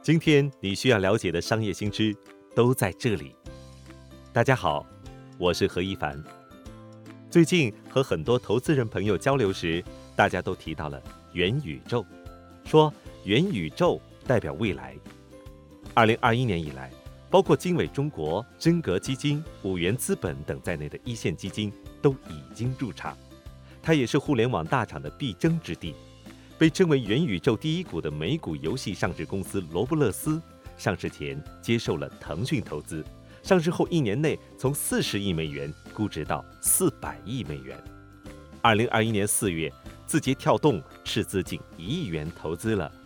今天你需要了解的商业新知都在这里。大家好，我是何一凡。最近和很多投资人朋友交流时，大家都提到了元宇宙，说元宇宙代表未来。2021年以来，包括经纬中国、真格基金、五元资本等在内的一线基金都已经入场。它也是互联网大厂的必争之地。被称为元宇宙第一股的美股游戏上市公司罗布勒斯，上市前接受了腾讯投资，上市后1年内从40亿美元估值到400亿美元。2021年4月，字节跳动斥资近1亿元投资了